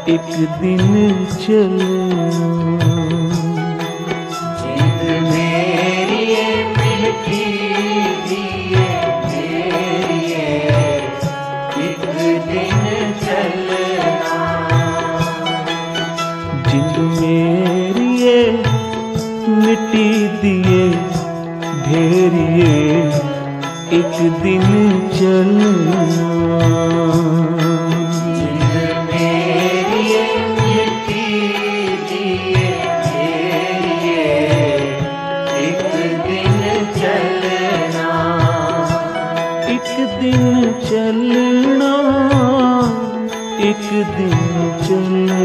एक दिन चलना। जिंद मेरी मिलती दिए तेरी एक दिन चलना। जिंद मेरी मिट्टी दिए ढेरिए एक दिन चलना। जिंद मेरी मिट्टी दिए तेरी एक दिन चलना। एक दिन चलना, एक दिन चलना।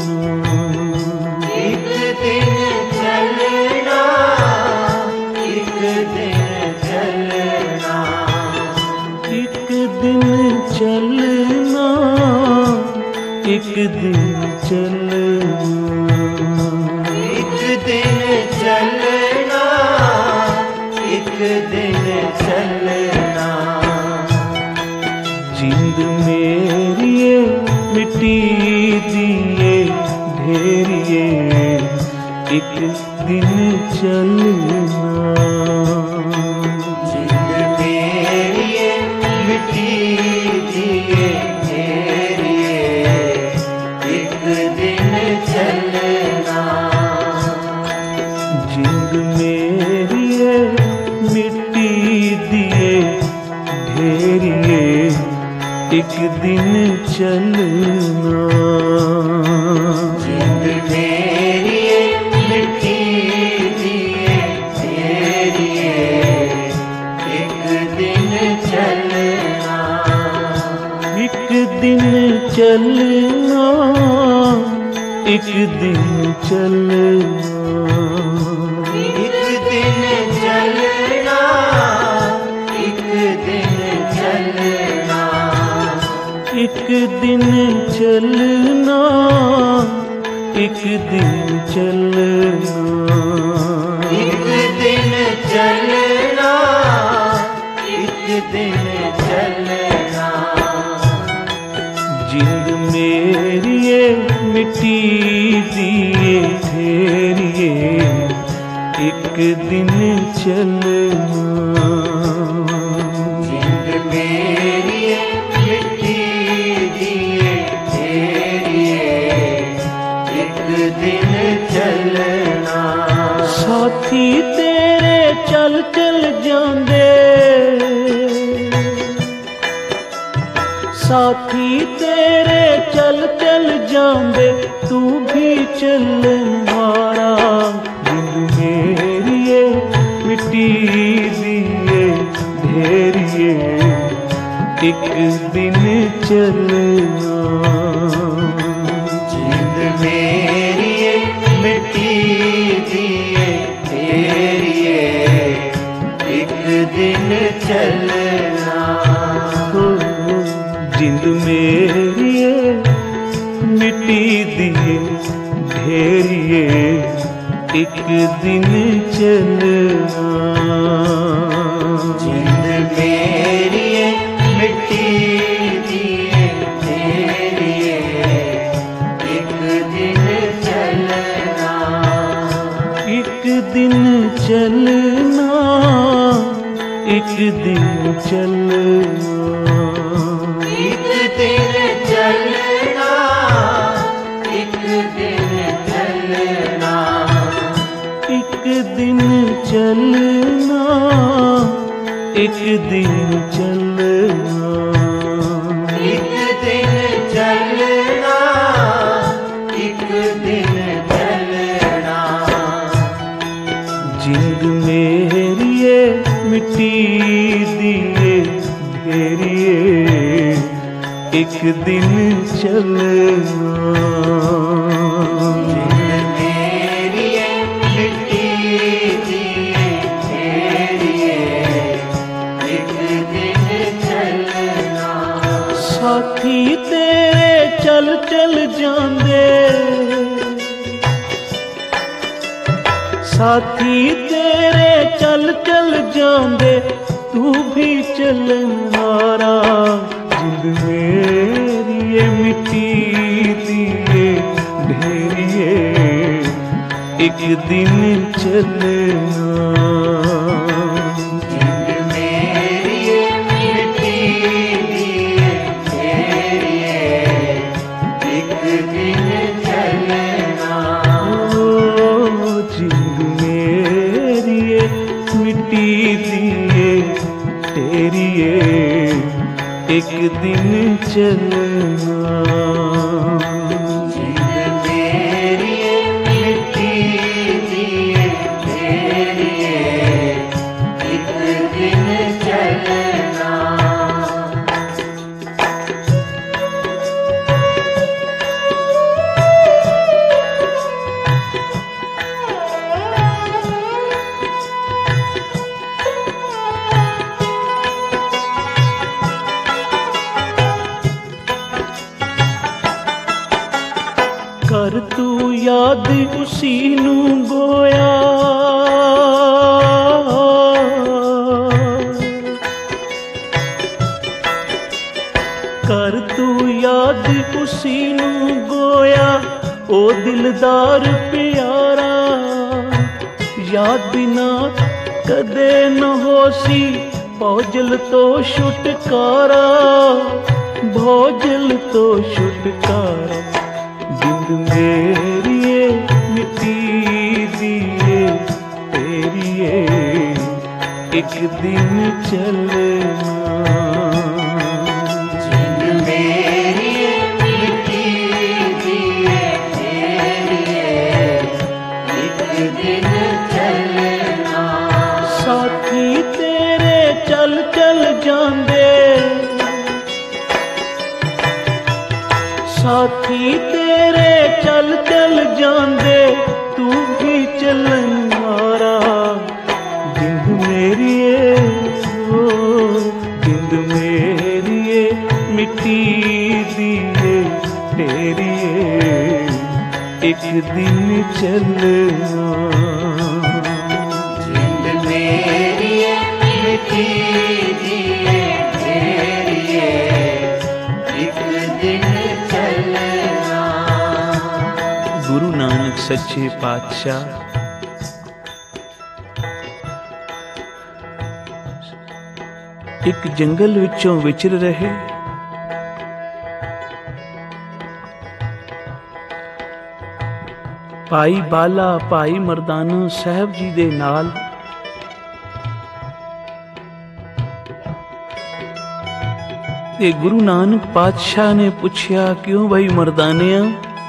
एक दिन चलना, एक दिन चलना। एक दिन चलना, एक दिन चलना। एक दिन चलना, एक दिन चलना। जिंद मेरी मिट्टी दिए ढेरिए एक दिन चलना। जिंद मेरी मिट्टी दिए तेरी एक दिन चलना। जिंद मेरी मिट्टी दिए ढेरिए एक दिन चलना। जिंद मेरी मिट्टी दिए तेरी एक दिन चलना। एक दिन चलना, एक दिन चलना। एक दिन चलना, एक दिन चलना। एक दिन चलना, एक दिन चलना। एक दिन चलना, एक दिन चलना। जिंद मेरी मिट्टी दिए ढेरिए एक दिन चलना। जिंद मेरी मिट्टी दिए तेरी एक दिन चलना। साथी तेरे चल चल जांदे, साथी तेरे चल चल जांदे तू भी चल मारा। जिंद मेरी मिट्टी दिए ढेरिए एक दिन चलना। जिंद मेरी मिट्टी दिए तेरी एक दिन चलना। जिंद मेरी मिट्टी दिए ढेरिए एक दिन चलना। जिंद मेरी मिट्टी दिए तेरी एक दिन चलना। एक दिन चलना, एक दिन चलना। एक दिन चलना, एक दिन चलना। एक दिन चलना, एक दिन चलना। एक दिन चलना, एक दिन चलना। जिंद मेरी मिट्टी दिए ढेरिए एक दिन चलना। जिंद मेरी मिट्टी दिए तेरी एक दिन चलना। साथी तेरे चल चल जांदे, साथी तेरे चल चल जांदे तू भी चल मारा। जिंद मेरी मिट्टी दिए एक दिन चलना। जिंद मेरी मिट्टी दिए तेरिए, एक दिन चलना। ओ जिंद मेरी मिट्टी दिए तेरिए, एक दिन चलना। जिंद मेरी मिट्टी दिए तेरिए, एक दिन चलना। कर तू याद उसी नू गोया, कर तू याद उसी नू गोया, ओ दिलदार प्यारा। याद बिना कदे न होसी भोजल तो छुटकारा, भोजल तो छुटकारा। जिंद मेरिए मिट्टी दिए तेरिए, एक दिन चलना। जिंद मेरी मिट्टी दिए तेरिए, एक दिन चलना। साथी तेरे चल चल जांदे, साथी तेरे चल चल जांदे, तू भी चलन मारा। जिंद मेरिए ओ जिंद मेरिए मिट्टी दिए तेरिए, एक दिन चलना। जिंद मेरी मिट्टी दिए तेरिए, एक दिन चलना। गुरु नानक सच्चे पातशाह एक जंगल विचों विचर रहे। भाई बाला भाई मरदाना साहब जी दे नाल ते गुरु नानक पातशाह ने पूछया, क्यों भाई मरदानिया,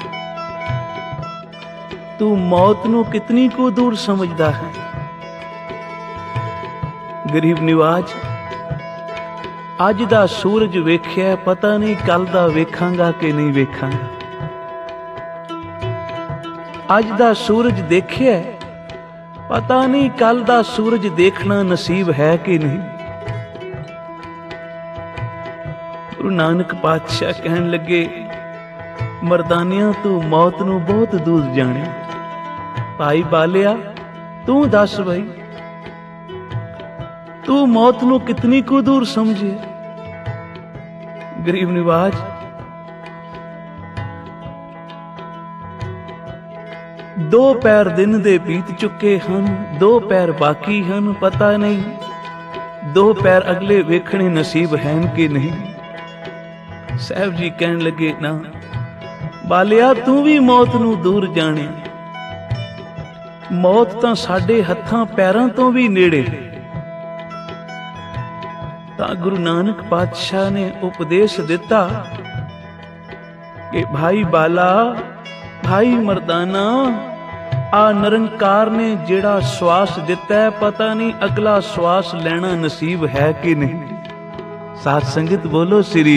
तू मौत नू कितनी को दूर समझदा है? गरीब निवाज, अज दा सूरज वेख्या, पता नहीं कल दा वेखांगा कि नहीं वेखांगा। अज दा सूरज देखिया, पता नहीं कल दा सूरज देखना नसीब है कि नहीं। गुरु नानक पातशाह कहन लगे, मरदानिया तू मौत नू बहुत दूर जाने। भाई बालिया तू दस भाई, तू मौत नू कितनी को दूर समझे? गरीब निवाज, दो पैर दिन दे बीत चुके हन, दो पैर बाकी हन, पता नहीं दो पैर अगले वेखने नसीब हैं कि नहीं। साहब जी कहन लगे, ना बालिया तू भी मौत नू दूर जाने। मौत तां साडे हत्थां पैरां तो भी नेड़े। तां गुरु नानक पातशाह ने उपदेश दिता कि भाई बाला भाई मरदाना, आ निरंकार ने जेड़ा श्वास दिता है, पता नहीं अगला श्वास लेना नसीब है कि नहीं। साध संगत बोलो श्री।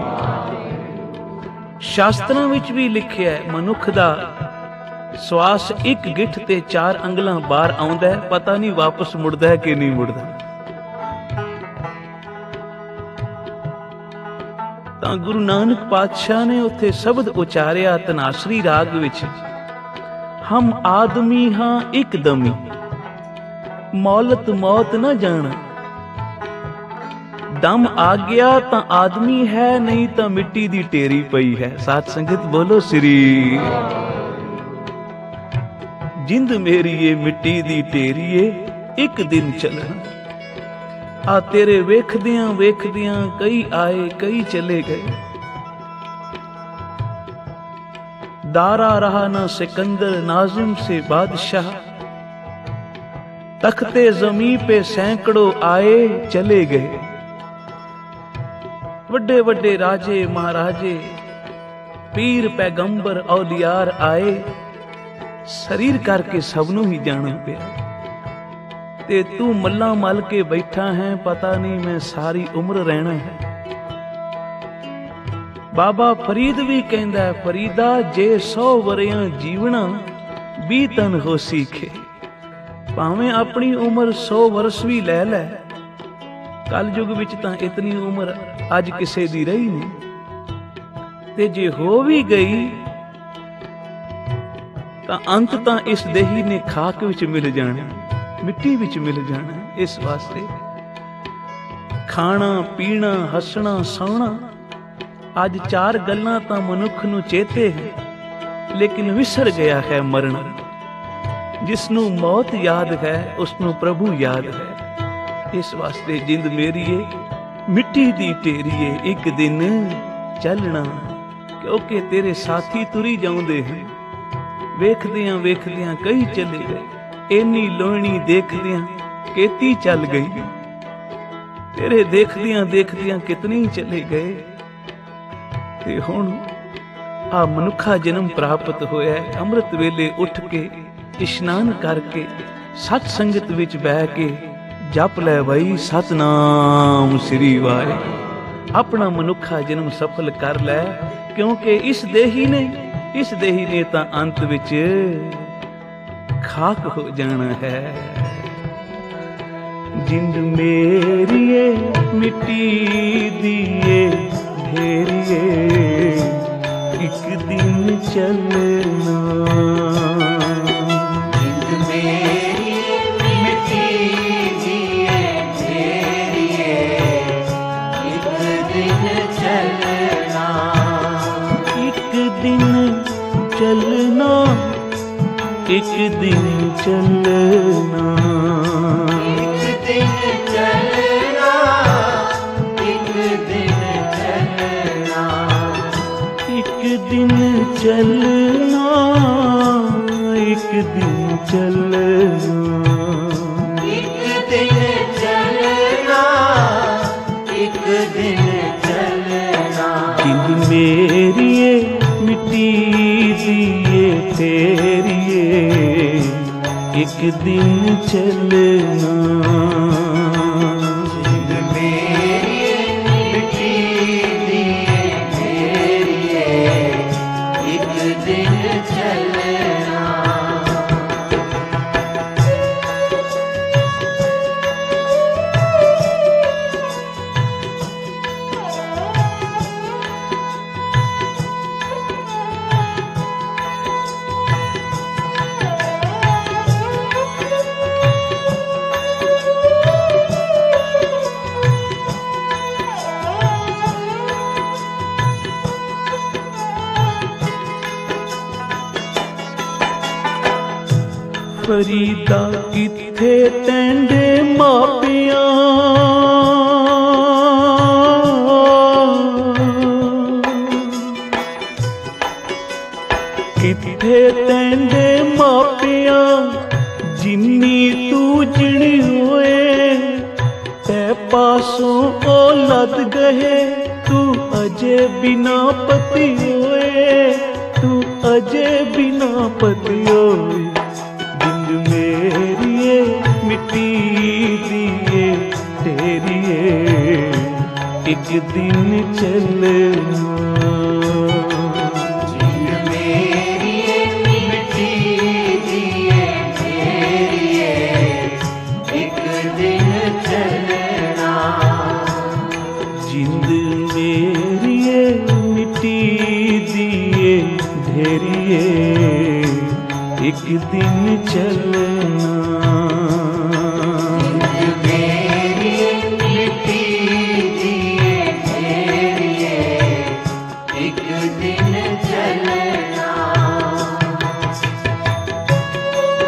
शास्त्रां विच भी लिखिया है, मनुख दा श्वास एक गिठ ते 4 अंगलां बाहर आउंदा है, पता नहीं वापस मुड़दा है कि नहीं मुड़दा। तां गुरु नानक पातशाह ने उत्थे शब्द उचारिया तनासरी राग विच, हम आदमी हां एकदमी, मौलत मौत न जाना। दम आ गया तां आदमी है, नहीं तां मिट्टी दी ढेरी पई है। साथ संगत बोलो श्री। जिंद मेरीए मिट्टी दी ढेरीए एक दिन चलना। आ तेरे वेखदियां वेखदियां कई आए कई चले गए। दारा रहा ना सिकंदर नाजिम से बादशाह, तख्ते जमी पे सैकड़ों आए चले गए। वड्डे वड्डे राजे महाराजे पीर पैगंबर औलियार आए, शरीर करके सबनों ही जाना पिया। ते तू मल्ला मल के बैठा है, पता नहीं मैं सारी उम्र रहना है। बाबा फरीद भी कहंदा है, फरीदा जे 100 वरियां जीवना 20 तन हो सीखे। भावें अपनी उम्र 100 वर्ष भी ले लै, कल युग विच तां इतनी उम्र अज किसे दी रही नहीं। ते जे हो भी गई तां अंत तां इस देही ने खाक विच मिल जाना, मिट्टी विच मिल जाना। इस वास्ते खाना पीना हसना सौना अज 4 गल्लां तां मनुख नूं चेते है, लेकिन विसर गया है मरना। जिसनू मौत याद है उसनू प्रभु याद है। इस वास्ते जिंद मेरीए मिट्टी दी ढेरीए एक दिन चलना, क्योंकि तेरे साथी तुरी जाउंदे हैं। वेखदियां वेखदियां कई चले गए, एनी लोहनी देखदियां केती चल गई। तेरे देखदियां देखदियां कितनी चले गए। ते हुण आ मनुखा जन्म प्राप्त होया। अमृत वेले उठ के इशनान करके सत संगत विच बह के जप लै बई सतनाम श्री वाहे। अपना मनुखा जन्म सफल कर लै, क्योंकि इस देही ने तां अंत विच खाक हो जाना है। जिंद मेरीए मिट्टी दिए ढेरिए एक दिन चलना। चलना एक दिन चलना, एक दिन चलना, एक दिन चलना, एक दिन चलना, एक दिन चलना, एक दिन चलना, एक दिन चलना। जिंद मेरीए मिट्टी दिए तेरिए एक दिन चलना। जिंद मेरी मिट्टी दिए तेरिए एक दिन चलना। फरीदा किथे तेंदे मापिया, किथे तेंदे मापिया, जिन्नी तू जिणी होए ते पासों ओ लद गए। तू अजे बिना पति होए, तू अजे बिना पति होए। मेरिए मिट्टी दिए तेरिए एक दिन चलना। जिंद मेरी मिट्टी दिए तेरिए एक दिन चलना। जिंद मेरिए मिट्टी दिए ढेरिए एक दिन चलना। मेरी मिट्टी दिए तेरिए एक दिन चलना।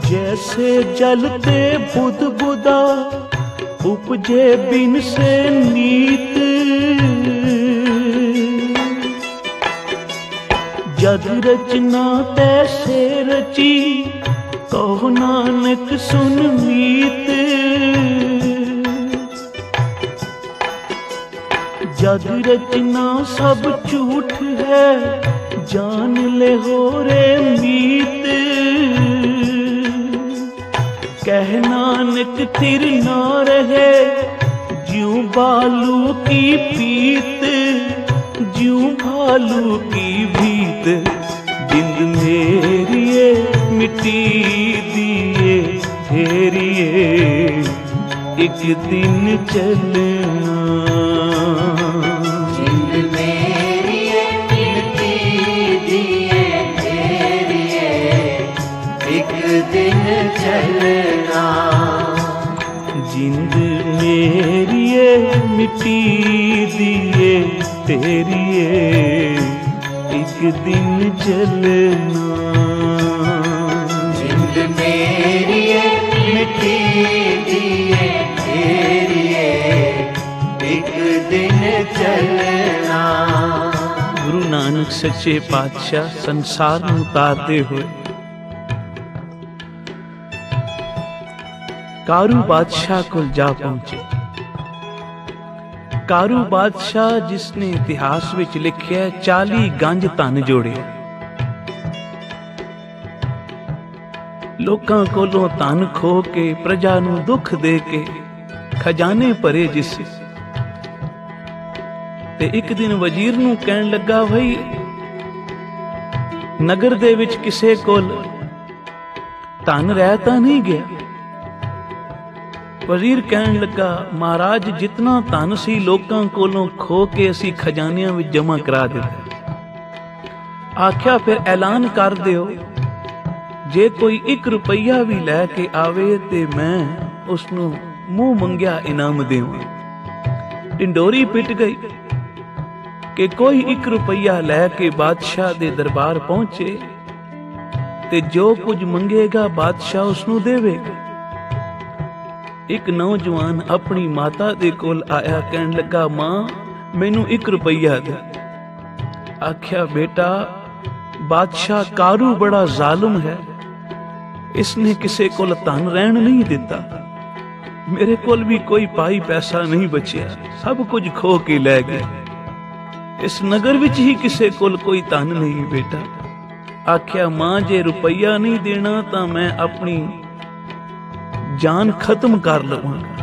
जैसे जलते बुध बुदा उपजे बिन से नीत, जग रचना तैसे रची कहो नानक सुन मीत। जग रचना सब झूठ है जान ले हो रे मीत। कह नानक थिर ना रहे ज्यों बालू की पीत, ज्यों भालू की भीत। जिंद मेरिए मिट्टी दिए फेरिए एक दिन चलना। जिंद मेरिए मिट्टी दिए फेरिए एक दिन चलना। जिंद मेरिए मिट्टी दिए तेरिए एक दिन चलना। जिंद मेरिए मिट्टी दिए तेरिए एक दिन चलना। गुरु नानक सच्चे पातशाह संसार ਨੂੰ ਉਤਾਰਦੇ ਹੋਏ ਕਾਰੂ ਬਾਦਸ਼ਾਹ ਕੋਲ ਜਾ ਪਹੁੰਚੇ। ਕਾਰੂ ਬਾਦਸ਼ਾਹ ਜਿਸ ਨੇ ਇਤਿਹਾਸ ਵਿੱਚ ਲਿਖਿਆ 40 ਗੰਜ ਧਨ ਜੋੜੇ। ਲੋਕਾਂ ਕੋਲੋਂ ਧਨ ਖੋ ਕੇ ਪ੍ਰਜਾ ਨੂੰ ਦੁੱਖ ਦੇ ਕੇ ਖਜ਼ਾਨੇ ਭਰੇ ਜਿਸ। ਤੇ ਇੱਕ ਦਿਨ ਵਜ਼ੀਰ ਨੂੰ ਕਹਿਣ ਲੱਗਾ ਭਈ ਨਗਰ ਦੇ ਵਿੱਚ ਕਿਸੇ ਕੋਲ ਧਨ ਰਹਿ ਤਾਂ ਨਹੀਂ ਗਿਆ। ਵਜ਼ੀਰ ਕਹਿਣ ਲੱਗਾ ਮਹਾਰਾਜ ਜਿਤਨਾ ਧਨ ਸੀ ਲੋਕਾਂ ਕੋਲੋਂ ਖੋ ਕੇ ਅਸੀਂ ਖਜ਼ਾਨਿਆਂ ਵਿੱਚ ਜਮ੍ਹਾਂ ਕਰਾ ਦਿੱਤਾ। ਆਖਿਆ ਫਿਰ ਐਲਾਨ ਕਰ ਦਿਓ ਜੇ ਕੋਈ 1 ਰੁਪਈਆ ਵੀ ਲੈ ਕੇ ਆਵੇ ਤੇ ਮੈਂ ਉਸ ਨੂੰ ਮੂੰਹ ਮੰਗਿਆ ਇਨਾਮ ਦੇਵਾਂ। ਢਿੰਡੋਰੀ ਪਿੱਟ ਗਈ ਕਿ ਕੋਈ 1 ਰੁਪਈਆ ਲੈ ਕੇ ਬਾਦਸ਼ਾਹ ਦੇ ਦਰਬਾਰ ਪਹੁੰਚੇ ਤੇ ਜੋ ਕੁਝ ਮੰਗੇਗਾ ਬਾਦਸ਼ਾਹ ਉਸ ਨੂੰ ਦੇਵੇਗਾ। ਇੱਕ ਨੌਜਵਾਨ ਆਪਣੀ ਮਾਤਾ ਦੇ ਕੋਲ ਆਇਆ ਕਹਿਣ ਲੱਗਾ ਮਾਂ ਮੈਨੂੰ 1 ਰੁਪਈਆ ਦੇ। ਆਖਿਆ ਬੇਟਾ ਬਾਦਸ਼ਾਹ ਕਾਰੂ ਬੜਾ ਜ਼ਾਲਮ ਹੈ, ਇਸਨੇ ਕਿਸੇ ਕੋਲ ਧਨ ਰਹਿਣ ਨਹੀਂ ਦਿੱਤਾ। ਮੇਰੇ ਕੋਲ ਵੀ ਕੋਈ ਪਾਈ ਪੈਸਾ ਨਹੀਂ ਬਚਿਆ, ਸਭ ਕੁਝ ਖੋ ਕੇ ਲੈ ਗਿਆ। ਇਸ ਨਗਰ ਵਿੱਚ ਹੀ ਕਿਸੇ ਕੋਲ ਕੋਈ ਧਨ ਨਹੀਂ ਬੇਟਾ। ਆਖਿਆ ਮਾਂ ਜੇ ਰੁਪਈਆ ਨਹੀਂ ਦੇਣਾ ਤਾਂ ਮੈਂ ਆਪਣੀ ਜਾਨ ਖਤਮ ਕਰ ਲਵਾਂਗਾ।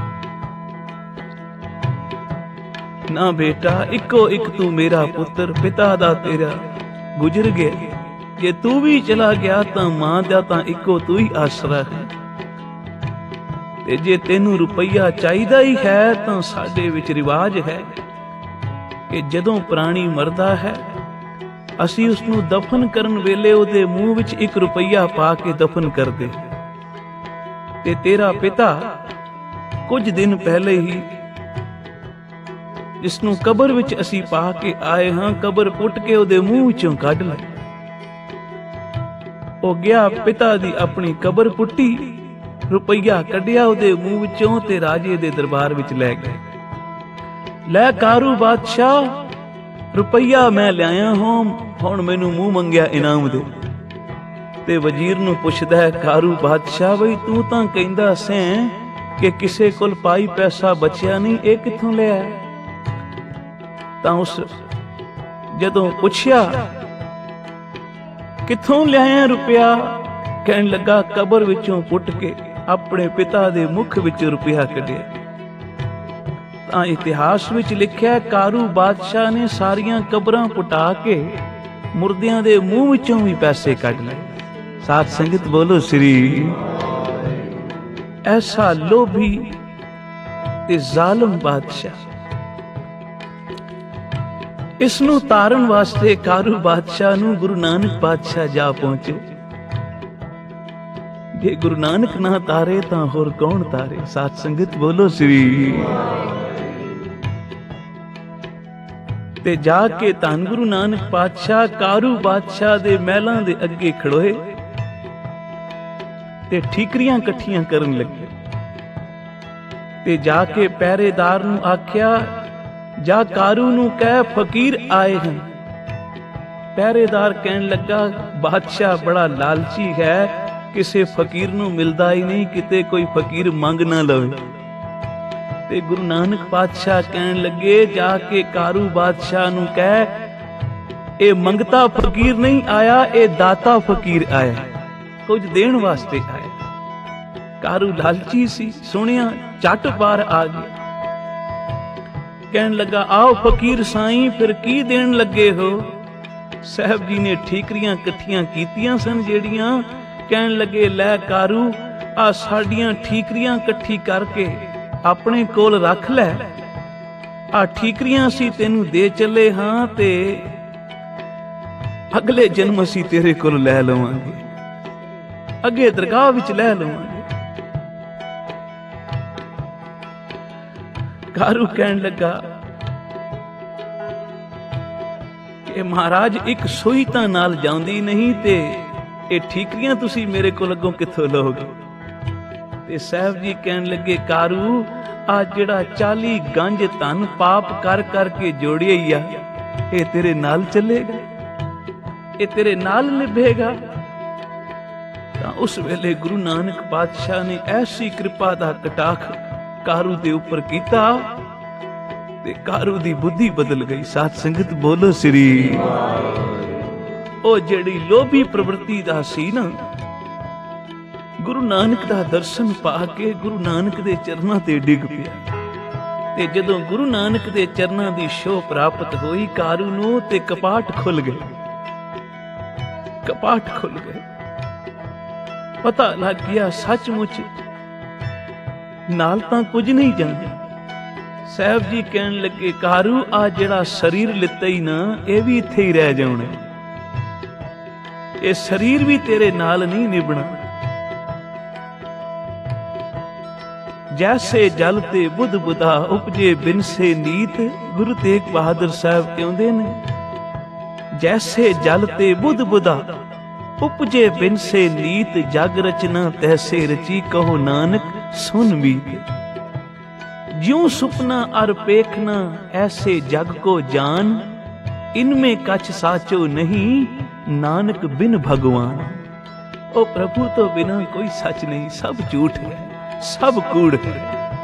ਨਾ ਬੇਟਾ ਇੱਕੋ ਇੱਕ ਤੂੰ ਮੇਰਾ ਪੁੱਤਰ, ਪਿਤਾ ਦਾ ਤੇਰਾ ਗੁਜ਼ਰ ਗਿਆ। ਜੇ ਤੂੰ ਵੀ ਚਲਾ ਗਿਆ ਤਾਂ ਮਾਂ ਦਾ ਤਾਂ ਇੱਕੋ ਤੂੰ ਹੀ ਆਸਰਾ ਹੈ। ਤੇ ਜੇ ਤੈਨੂੰ ਰੁਪਈਆ ਚਾਹੀਦਾ ਹੀ ਹੈ ਤਾਂ ਸਾਡੇ ਵਿੱਚ ਰਿਵਾਜ ਹੈ ਕਿ ਜਦੋਂ ਪ੍ਰਾਣੀ ਮਰਦਾ ਹੈ ਅਸੀਂ ਉਸ ਨੂੰ ਦਫਨ ਕਰਨ ਵੇਲੇ ਉਹਦੇ ਮੂੰਹ ਵਿੱਚ 1 ਰੁਪਈਆ ਪਾ ਕੇ ਦਫਨ ਕਰਦੇ। ਤੇ ਤੇਰਾ ਪਿਤਾ ਕੁਝ ਦਿਨ ਪਹਿਲੇ ਹੀ ਜਿਸ ਨੂੰ ਕਬਰ ਵਿੱਚ ਅਸੀਂ ਪਾ ਕੇ ਆਏ ਹਾਂ, ਕਬਰ ਪੁੱਟ ਕੇ ਉਹਦੇ ਮੂੰਹ ਵਿੱਚੋਂ ਕੱਢ ਲੈ। ਉਹ ਗਿਆ ਪਿਤਾ ਦੀ ਆਪਣੀ ਕਬਰ ਪੁੱਟੀ, ਰੁਪਈਆ ਕੱਢਿਆ ਉਹਦੇ ਮੂੰਹ ਵਿੱਚੋਂ ਤੇ ਰਾਜੇ ਦੇ ਦਰਬਾਰ ਵਿੱਚ ਲੈ ਗਏ। ਲੈ ਕਾਰੂ ਬਾਦਸ਼ਾਹ ਰੁਪਈਆ ਮੈਂ ਲਿਆਇਆ ਹਾਂ, ਹੁਣ ਮੈਨੂੰ ਮੂੰਹ ਮੰਗਿਆ ਇਨਾਮ ਦੇ। ਤੇ ਵਜ਼ੀਰ ਨੂੰ ਪੁੱਛਦਾ ਹੈ ਕਾਰੂ ਬਾਦਸ਼ਾਹ ਬਈ ਤੂੰ ਤਾਂ ਕਹਿੰਦਾ ਸੈਂ ਕਿ ਕਿਸੇ ਕੋਲ ਪਾਈ ਪੈਸਾ ਬਚਿਆ ਨਹੀਂ, ਇਹ ਕਿੱਥੋਂ ਲਿਆ? ਤਾਂ ਉਸ ਜਦੋਂ ਪੁੱਛਿਆ ਕਿੱਥੋਂ ਲਿਆਇਆ ਰੁਪਇਆ, ਕਹਿਣ ਲੱਗਾ ਕਬਰ ਵਿੱਚੋਂ ਪੁੱਟ ਕੇ ਆਪਣੇ ਪਿਤਾ ਦੇ ਮੁਖ ਵਿੱਚ ਰੁਪਇਆ ਕੱਢਿਆ। ਤਾਂ ਇਤਿਹਾਸ ਵਿੱਚ ਲਿਖਿਆ ਕਾਰੂ ਬਾਦਸ਼ਾਹ ਨੇ ਸਾਰੀਆਂ ਕਬਰਾਂ ਪੁਟਾ ਕੇ ਮੁਰਦਿਆਂ ਦੇ ਮੂੰਹ ਵਿੱਚੋਂ ਵੀ ਪੈਸੇ ਕੱਢ ਲਏ। ਸਾਧ ਸੰਗਤ ਬੋਲੋ ਸ੍ਰੀ। ਐਸਾ ਲੋਭੀ ਤੇ ਜ਼ਾਲਮ ਬਾਦਸ਼ਾਹ, ਇਸ ਨੂੰ ਤਾਰਨ ਵਾਸਤੇ ਕਾਰੂ ਬਾਦਸ਼ਾਹ ਨੂੰ ਗੁਰੂ ਨਾਨਕ ਪਾਤਸ਼ਾਹ ਜਾ ਪਹੁੰਚੇ। ਜੇ ਗੁਰੂ ਨਾਨਕ ਨਾ ਤਾਰੇ ਤਾਂ ਹੋਰ ਕੌਣ ਤਾਰੇ? ਸਾਧ ਸੰਗਤ ਬੋਲੋ ਸ੍ਰੀ। ਤੇ ਜਾ ਕੇ ਧੰਨ ਗੁਰੂ ਨਾਨਕ ਪਾਤਸ਼ਾਹ ਕਾਰੂ ਬਾਦਸ਼ਾਹ ਦੇ ਮਹਿਲਾਂ ਦੇ ਅੱਗੇ ਖੜੋਏ ਤੇ ਠੀਕਰੀਆਂ ਇਕੱਠੀਆਂ ਕਰਨ ਲੱਗੇ ਤੇ ਜਾ ਕੇ ਪਹਿਰੇਦਾਰ ਨੂੰ ਆਖਿਆ, ਜਾ ਕਾਰੂ ਨੂੰ ਕਹਿ ਫਕੀਰ ਆਏ ਹਨ। ਪਹਿਰੇਦਾਰ ਕਹਿਣ ਲੱਗਾ, ਬਾਦਸ਼ਾਹ ਬੜਾ ਲਾਲਚੀ ਹੈ, ਕਿਸੇ ਫਕੀਰ ਨੂੰ ਮਿਲਦਾ ਹੀ ਨਹੀਂ, ਕਿਤੇ ਕੋਈ ਫਕੀਰ ਮੰਗ ਨਾ ਲਵੇ। ਤੇ ਗੁਰੂ ਨਾਨਕ ਪਾਤਸ਼ਾਹ ਕਹਿਣ ਲੱਗੇ, ਜਾ ਕੇ ਕਾਰੂ ਬਾਦਸ਼ਾਹ ਨੂੰ ਕਹਿ, ਇਹ ਮੰਗਤਾ ਫਕੀਰ ਨਹੀਂ ਆਇਆ, ਇਹ ਦਾਤਾ ਫਕੀਰ ਆਇਆ, ਕੁਝ ਦੇਣ ਵਾਸਤੇ ਆਇਆ। ਕਾਰੂ ਲਾਲਚੀ ਸੀ, ਸੁਣਿਆ ਝੱਟ ਬਾਹਰ ਆ ਗਿਆ। ਕਹਿਣ ਲੱਗਾ, ਆਓ ਫਕੀਰ ਸਾਈਂ, ਫਿਰ ਕੀ ਦੇਣ ਲੱਗੇ ਹੋ? ਸਾਹਿਬ ਜੀ ਨੇ ਠੀਕਰੀਆਂ ਇਕੱਠੀਆਂ ਕੀਤੀਆਂ ਸਨ ਜਿਹੜੀਆਂ। ਕਹਿਣ ਲੱਗੇ, ਲੈ ਕਾਰੂ, ਆ ਸਾਡੀਆਂ ਠੀਕਰੀਆਂ ਇਕੱਠੀ ਕਰਕੇ ਆਪਣੇ ਕੋਲ ਰੱਖ ਲੈ। ਆ ਠੀਕਰੀਆਂ ਅਸੀਂ ਤੈਨੂੰ ਦੇ ਚੱਲੇ ਹਾਂ, ਤੇ ਅਗਲੇ ਜਨਮ ਅਸੀਂ ਤੇਰੇ ਕੋਲ ਲੈ ਲਵਾਂਗੇ, ਅੱਗੇ ਦਰਗਾਹ ਵਿੱਚ ਲੈ ਲਵਾਂਗੇ। ਕਾਰੂ ਕਹਿਣ ਲੱਗਾ ਕਿ ਮਹਾਰਾਜ, ਇੱਕ ਸੂਈ ਤਾਂ ਨਾਲ ਜਾਂਦੀ ਨਹੀਂ, ਤੇ ਇਹ ਠੀਕਰੀਆਂ ਤੁਸੀਂ ਮੇਰੇ ਕੋਲ ਅੱਗੋਂ ਕਿੱਥੋਂ ਲਓਗੇ? ਤੇ ਸਾਹਿਬ ਜੀ ਕਹਿਣ ਲੱਗੇ, ਕਾਰੂ, ਆ ਜਿਹੜਾ 40 ਗੰਜ ਧਨ ਪਾਪ ਕਰ ਕਰਕੇ ਜੋੜਿਆ ਹੀ ਆ, ਇਹ ਤੇਰੇ ਨਾਲ ਚੱਲੇਗਾ, ਇਹ ਤੇਰੇ ਨਾਲ ਨਿਭੇਗਾ। ਤਾਂ ਉਸ ਵੇਲੇ ਗੁਰੂ ਨਾਨਕ ਪਾਤਸ਼ਾਹ ਨੇ ਐਸੀ ਕਿਰਪਾ ਦਾ ਕਟਾਖ ਕਾਰੂ ਦੇ ਉੱਪਰ ਕੀਤਾ ਤੇ ਕਾਰੂ ਦੀ ਬੁੱਧੀ ਬਦਲ ਗਈ। ਸਾਧ ਸੰਗਤ ਬੋਲੋ ਸ੍ਰੀ। ਉਹ ਜਿਹੜੀ ਲੋਭੀ ਪ੍ਰਵਿਰਤੀ ਦਾ ਸੀ ਨਾ, ਗੁਰੂ ਨਾਨਕ ਦਾ ਦਰਸ਼ਨ ਪਾ ਕੇ ਗੁਰੂ ਨਾਨਕ ਦੇ ਚਰਨਾਂ ਤੇ ਡਿੱਗ ਪਿਆ। ਤੇ ਜਦੋਂ ਗੁਰੂ ਨਾਨਕ ਦੇ ਚਰਨਾਂ ਦੀ ਛੋਹ ਪ੍ਰਾਪਤ ਹੋਈ ਕਾਰੂ ਨੂੰ, ਤੇ ਕਪਾਟ ਖੁੱਲ ਗਏ, ਕਪਾਟ ਖੁੱਲ ਗਏ। ਪਤਾ ਲੱਗ ਗਿਆ ਸੱਚਮੁੱਚ ਨਾਲ ਤਾਂ ਕੁਝ ਨਹੀਂ ਜਾਂਦਾ। ਸਾਹਿਬ ਜੀ ਕਹਿਣ ਲੱਗੇ, ਕਾਰੂ, ਆ ਜਿਹੜਾ ਸਰੀਰ ਲਿੱਤਾ ਹੀ ਨਾ, ਇਹ ਵੀ ਇੱਥੇ ਹੀ ਰਹਿ ਜਾਣਾ, ਇਹ ਸਰੀਰ ਵੀ ਤੇਰੇ ਨਾਲ ਨਹੀਂ ਨਿਭਣਾ। ਜੈਸੇ ਜਲ ਤੇ ਬੁੱਧ ਬੁਧਾ ਉਪਜੇ ਬਿਨ ਸੇ ਨੀਤ, ਗੁਰੂ ਤੇਗ ਬਹਾਦਰ ਸਾਹਿਬ ਕਹਿੰਦੇ ਨੇ, ਜੈਸੇ ਜਲ ਤੇ ਬੁੱਧ ਬੁਧਾ ਉਪਜੇ ਬਿਨ ਸੇ ਨੀਤ, ਜਗ ਰਚਨਾ ਤੈਸੇ ਰਚੀ, ਕਹੋ ਨਾਨਕ ਸੁਨ ਮੀਤ। ज्यों सुपना अर पेखना ऐसे जग को जान, इनमें कछ साचो नहीं नानक बिन भगवान। ओ प्रभु तो बिना कोई सच नहीं, सब झूठ है, सब कूड़ है।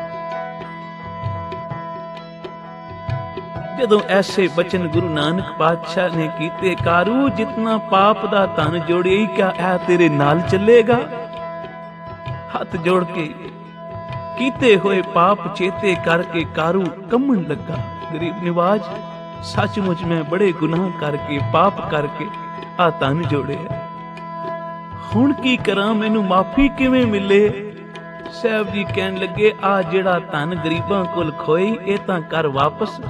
जदों ऐसे बचन गुरु नानक पातशाह ने कीते, कारू जितना पाप दा धन जोड़िया, क्या ऐ तेरे नाल चलेगा? हथ जोड़ के ਕੀਤੇ ਹੋਏ ਪਾਪ ਚੇਤੇ ਕਰਕੇ ਕਾਰੂ ਕੰਮਣ ਲੱਗਾ। ਗਰੀਬ ਨਿਵਾਜ, ਸੱਚਮੁੱਚ ਮੈਂ ਬੜੇ ਗੁਨਾਹ ਕਰਕੇ ਪਾਪ ਕਰਕੇ ਆ ਧਨ ਜੋੜਿਆ, ਹੁਣ ਕੀ ਕਰਾਂ, ਮੈਨੂੰ ਮਾਫੀ ਕਿਵੇਂ ਮਿਲੇ? ਸਾਹਿਬ ਜੀ ਕਹਿਣ ਲੱਗੇ, ਆ ਜਿਹੜਾ ਧਨ ਗਰੀਬਾਂ ਕੋਲ ਖੋਈ, ਇਹ ਤਾਂ ਕਰ ਵਾਪਸ।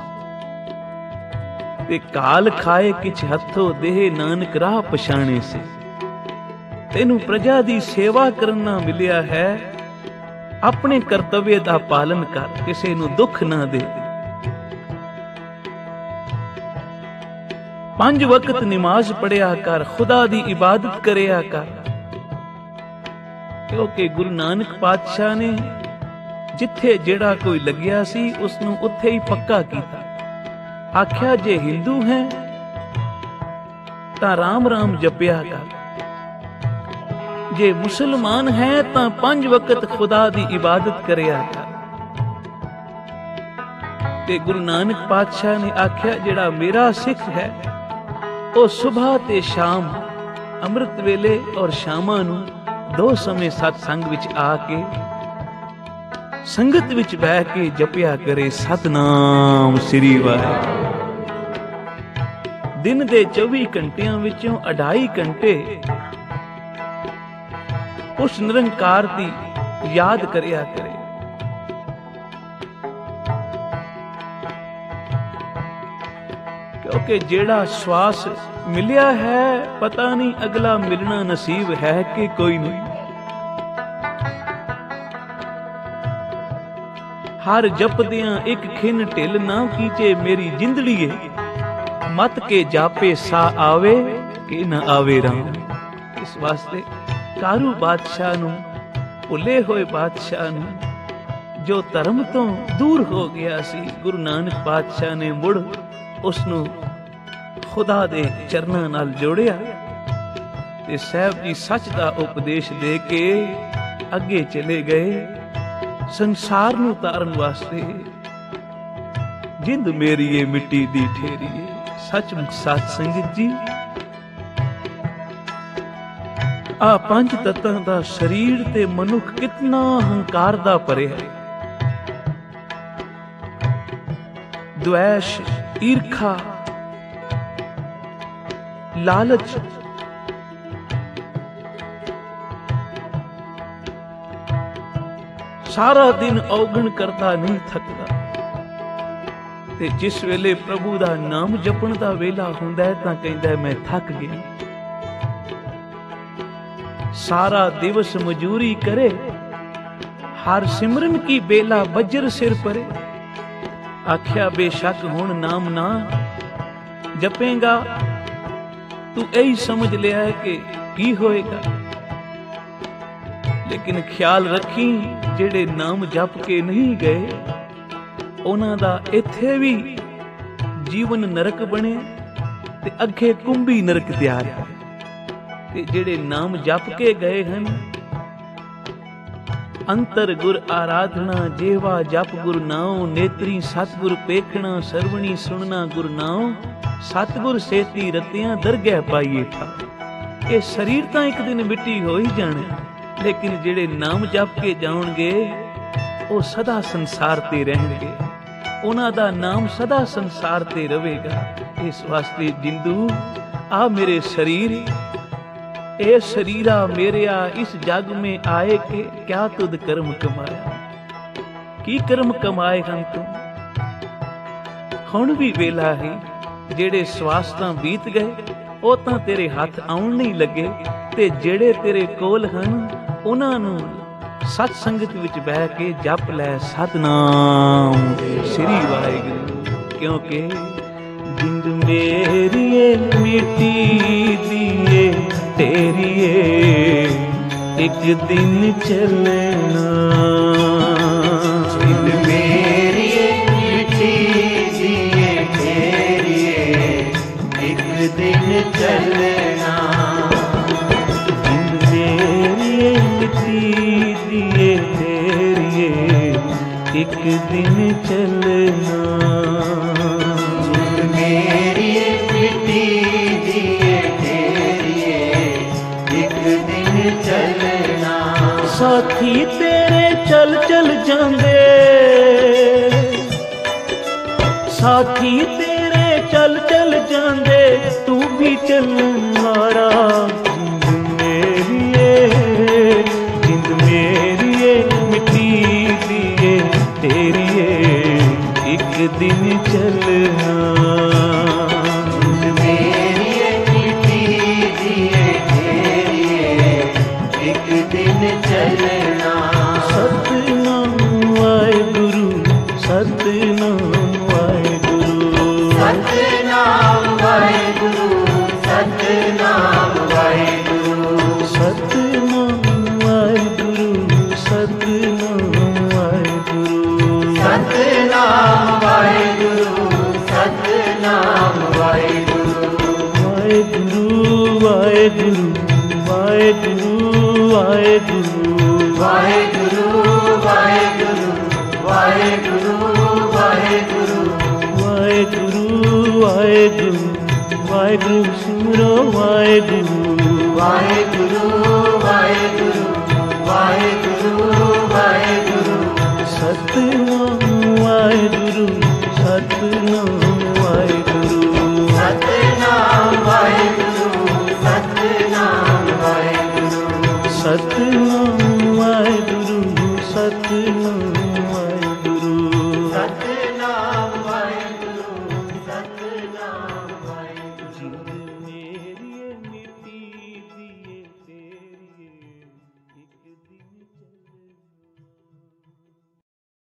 ਤੇ ਕਾਲ ਖਾਏ ਕਿਛ ਹੱਥੋਂ ਦੇਹ, ਨਾਨਕ ਰਾਹ ਪਛਾਣੇ ਸੇ। ਤੈਨੂੰ ਪ੍ਰਜਾ ਦੀ ਸੇਵਾ ਕਰਨਾ ਮਿਲਿਆ ਹੈ, ਆਪਣੇ ਕਰਤੱਵਯ ਦਾ ਪਾਲਨ ਕਰ, ਕਿਸੇ ਨੂੰ ਦੁੱਖ ਨਾ ਦੇ। 5 ਵਕਤ ਨਮਾਜ਼ ਪੜਿਆ ਕਰ, ਖੁਦਾ ਦੀ ਇਬਾਦਤ ਕਰਿਆ ਕਰ। ਕਿਉਂਕਿ ਗੁਰੂ ਨਾਨਕ ਪਾਤਸ਼ਾਹ ਨੇ ਜਿੱਥੇ ਜਿਹੜਾ ਕੋਈ ਲੱਗਿਆ ਸੀ, ਉਸ ਨੂੰ ਉੱਥੇ ਹੀ ਪੱਕਾ ਕੀਤਾ। ਆਖਿਆ, ਜੇ ਹਿੰਦੂ ਹੈ ਤਾਂ ਰਾਮ ਰਾਮ ਜਪਿਆ ਕਰ, ਜੇ ਮੁਸਲਮਾਨ ਹੈ ਤਾਂ 5 ਵਕਤ ਖੁਦਾ ਦੀ ਇਬਾਦਤ ਕਰਿਆ ਕਰ। ਤੇ ਗੁਰੂ ਨਾਨਕ ਪਾਤਸ਼ਾਹ ਨੇ ਆਖਿਆ, ਜਿਹੜਾ ਮੇਰਾ ਸਿੱਖ ਹੈ ਉਹ ਸੁਬਹ ਤੇ ਸ਼ਾਮ, ਅੰਮ੍ਰਿਤ ਵੇਲੇ ਔਰ ਸ਼ਾਮਾਂ ਨੂੰ 2 ਸਮੇਂ ਸਤਸੰਗ ਵਿੱਚ ਆ ਕੇ ਸੰਗਤ ਵਿੱਚ ਬਹਿ ਕੇ ਜਪਿਆ ਕਰੇ, ਸਤਨਾਮ ਸ੍ਰੀ ਵਾਹਿਗੁਰੂ। ਦਿਨ ਦੇ 24 ਘੰਟਿਆਂ ਵਿੱਚੋਂ 2.5 ਘੰਟੇ ਉਸ ਨਿਰੰਕਾਰ ਦੀ ਯਾਦ ਕਰਿਆ ਕਰੇ। ਕਿਉਂਕਿ ਜਿਹੜਾ ਸਵਾਸ ਮਿਲਿਆ ਹੈ, ਪਤਾ ਨਹੀਂ ਅਗਲਾ ਮਿਲਣਾ ਨਸੀਬ ਹੈ ਕਿ ਕੋਈ ਨਹੀਂ। ਹਰ ਜਪਦਿਆਂ ਇੱਕ ਖਿੰਨ ਢਿੱਲ ਨਾ ਕੀਚੇ ਮੇਰੀ ਜਿੰਦੜੀਏ, ਮਤ ਕੇ ਜਾਪੇ ਸਾ ਆਵੇ ਕਿ ਨਾ ਆਵੇ ਰਾਮ। ਇਸ ਵਾਸਤੇ ਕਾਰੂ ਬਾਦਸ਼ਾਹ ਨੂੰ, ਭੁੱਲੇ ਹੋਏ ਬਾਦਸ਼ਾਹ ਨੂੰ, ਜੋ ਧਰਮ ਤੋਂ ਦੂਰ ਹੋ ਗਿਆ ਸੀ, ਗੁਰੂ ਨਾਨਕ ਪਾਤਸ਼ਾਹ ਨੇ ਮੁੜ ਉਸ ਨੂੰ ਖੁਦਾ ਦੇ ਚਰਨਾਂ ਨਾਲ ਜੋੜਿਆ ਤੇ ਸਾਹਿਬ ਜੀ ਸੱਚ ਦਾ ਉਪਦੇਸ਼ ਦੇ ਕੇ ਅੱਗੇ ਚਲੇ ਗਏ ਸੰਸਾਰ ਨੂੰ ਤਾਰਨ ਵਾਸਤੇ। ਜਿੰਦ ਮੇਰੀ ਏ ਮਿੱਟੀ ਦੀ ਠੇਰੀਏ, ਸੱਚਮੁੱਚ ਸਾਧ ਸੰਗਤ ਜੀ, ਆ ਪੰਜ ਤੱਤਾਂ ਦਾ ਸਰੀਰ ਤੇ ਮਨੁੱਖ ਕਿਤਨਾ ਹੰਕਾਰ ਦਾ ਭਰਿਆ ਹੈ। ਦੁਐਸ਼, ਈਰਖਾ, ਲਾਲਚ, ਸਾਰਾ ਦਿਨ ਔਗਣ ਕਰਦਾ ਨਹੀਂ ਥੱਕਦਾ ਤੇ ਜਿਸ ਵੇਲੇ ਪ੍ਰਭੂ ਦਾ ਨਾਮ ਜਪਣ ਦਾ ਵੇਲਾ ਹੁੰਦਾ ਹੈ ਤਾਂ ਕਹਿੰਦਾ ਮੈਂ ਥੱਕ ਗਿਆ। ਸਾਰਾ ਦਿਵਸ ਮਜ਼ਦੂਰੀ ਕਰੇ, ਹਰ ਸਿਮਰਨ ਕੀ ਬੇਲਾ ਬੱਜਰ ਸਿਰ ਪਰੇ। ਆਖਿਆ ਬੇਸ਼ੱਕ ਹੁਣ ਨਾਮ ਨਾ ਜਪੇਗਾ ਤੂੰ ਇਹੀ ਸਮਝ ਲਿਆ ਹੈ ਕਿ ਕੀ ਹੋਏਗਾ, ਲੇਕਿਨ ਖਿਆਲ ਰੱਖੀ ਜਿਹੜੇ ਨਾਮ ਜਪ ਕੇ ਨਹੀਂ ਗਏ ਉਹਨਾਂ ਦਾ ਇੱਥੇ ਵੀ ਜੀਵਨ ਨਰਕ ਬਣੇ ਤੇ ਅੱਗੇ ਕੁੰਭੀ ਨਰਕ ਤਿਆਰ ਹੈ। ਤੇ ਜਿਹੜੇ ਨਾਮ ਜਪ ਕੇ ਗਏ ਹਨ, ਅੰਤਰ ਗੁਰ ਆਰਾਧਨਾ, ਜੇਵਾ ਜਪ ਗੁਰ ਨਾਉ, ਨੇਤਰੀ ਸਤਿਗੁਰ ਪੇਖਣਾ, ਸਰਵਣੀ ਸੁਣਨਾ ਗੁਰ ਨਾਉ, ਸਤਿਗੁਰ ਸੇਤੀ ਰਤਿਆਂ ਦਰਗਹਿ ਪਾਈਏ ਠਾਉ। ਇਹ ਸਰੀਰ ਤਾਂ ਇੱਕ ਦਿਨ ਮਿੱਟੀ ਹੋ ਹੀ ਜਾਣਾ, ਲੇਕਿਨ ਜਿਹੜੇ ਨਾਮ ਜਪ ਕੇ ਜਾਣਗੇ ਉਹ ਸਦਾ ਸੰਸਾਰ ਤੇ ਰਹਿਣਗੇ, ਉਹਨਾਂ ਦਾ ਨਾਮ ਸਦਾ ਸੰਸਾਰ ਤੇ ਰਹੇਗਾ। ਇਸ ਵਾਸਤੇ ਜਿੰਦੂ ਆ ਮੇਰੇ ਸਰੀਰ, ਇਹ ਸਰੀਰਾ ਮੇਰਿਆ ਇਸ ਜਗ में आए के क्या तुद कर्म कमाया। ਕੀ ਕਰਮ ਕਮਾਏ ਹਨ ਤੂੰ? ਹੁਣ ਵੀ ਵੇਲਾ ਹੈ, ਜਿਹੜੇ ਸਵਾਸ ਤਾਂ ਬੀਤ ਗਏ ਉਹ ਤਾਂ ਤੇਰੇ ਹੱਥ ਆਉਣ ਨਹੀਂ ਲੱਗੇ, ਤੇ ਜਿਹੜੇ ਤੇਰੇ ਕੋਲ ਹਨ ਉਹਨਾਂ ਨੂੰ ਸਤ ਸੰਗਤ ਵਿੱਚ ਬਹਿ ਕੇ ਜਪ ਲੈ ਸਤਨਾਮ ਸ੍ਰੀ ਵਾਹਿਗੁਰੂ। ਕਿਉਂਕਿ ਜਿੰਦ ਮੇਰੀ ਏ ਮਿੱਟੀ ਦੀ ਏ ਤੇਰੀ ਏ, ਇੱਕ ਦਿਨ ਚੱਲਣਾ। ਜਿੰਦ ਮੇਰੀ ਏ ਮਿੱਟੀ ਦੀ ਏ ਤੇਰੀ ਏ, ਇੱਕ ਦਿਨ ਚੱਲਣਾ। ਜਿੰਦ ਮੇਰੀ ਏ ਮਿੱਟੀ ਦੀ ਏ ਤੇਰੀ ਏ, ਇੱਕ ਦਿਨ ਚੱਲਣਾ। ਜਿੰਦ ਮੇਰੀ ਏ ਮਿੱਟੀ ਦੀ ਏ ਤੇਰੀ ਏ, ਇੱਕ ਦਿਨ ਚੱਲਣਾ। ਸਾਥੀ ਤੇਰੇ ਚੱਲ ਚੱਲ ਜਾਂਦੇ, ਸਾਥੀ ਤੇਰੇ ਚੱਲ ਚੱਲ ਜਾਂਦੇ, ਤੂੰ ਵੀ ਚੱਲਣ ਵਾਲਾ। ਜਿੰਦ ਮੇਰੀ ਏ, ਜਿੰਦ ਮੇਰੀ ਏ ਮਿੱਟੀ ਦੀ ਏ ਤੇਰੀ ਏ, ਇੱਕ ਦਿਨ ਚੱਲਣਾ। ਜਿੰਦ ਮੇਰੀ ਏ ਮਿੱਟੀ ਦੀ ਏ ਤੇਰੀ ਏ, ਇੱਕ ਦਿਨ ਚੱਲਣਾ। ਸਤਿਨਾਮ ਵਾਹਿਗੁਰੂ, ਸਤਿਨਾਮ ਵਾਹਿਗੁਰੂ, ਸਤਿਨਾਮ ਵਾਹਿਗੁਰੂ, ਸਤਿਨਾਮ ਵਾਹਿਗੁਰੂ, ਸਤਿਨਾਮ ਵਾਹਿਗੁਰੂ, ਸਤਿਨਾਮ ਵਾਹਿਗੁਰੂ, ਸਤਿਨਾਮ ਵਾਹਿਗੁਰੂ, ਸਤਿਨਾਮ ਵਾਹਿਗੁਰੂ। ਵਾਹਿਗੁਰੂ ਵਾਹਿਗੁਰੂ ਵਾਹਿਗੁਰੂ ਵਾਹਿਗੁਰੂ, ਵਾਹਿਗੁਰੂ ਵਾਹਿਗੁਰੂ ਵਾਹਿਗੁਰੂ ਵਾਹਿਗੁਰੂ, ਵਾਹਿਗੁਰੂ ਵਾਹਿਗੁਰੂ ਵਾਹਿਗੁਰੂ ਸਿਮਰੋ ਵਾਹਿਗੁਰੂ, ਵਾਹਿਗੁਰੂ ਵਾਹਿਗੁਰੂ ਵਾਹਿਗੁਰੂ ਵਾਹਿਗੁਰੂ। ਸਤਿਨਾਮ ਵਾਹਿਗੁਰੂ, ਸਤਿਨਾਮ ਵਾਹਿਗੁਰੂ, ਸਤਿਨਾਮ ਵਾਹਿਗੁਰੂ, ਸਤਿਨਾਮ ਵਾਹਿਗੁਰੂ, ਸਤਿਨਾਮ ਵਾਹਿਗੁਰੂ, ਸਤਿਨਾਮ